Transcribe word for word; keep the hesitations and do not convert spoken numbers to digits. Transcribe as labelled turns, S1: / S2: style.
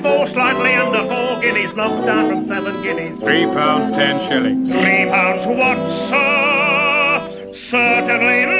S1: four slightly under four guineas, knocked down from seven guineas.
S2: Three pounds ten shillings.
S1: Three pounds what, sir? Certainly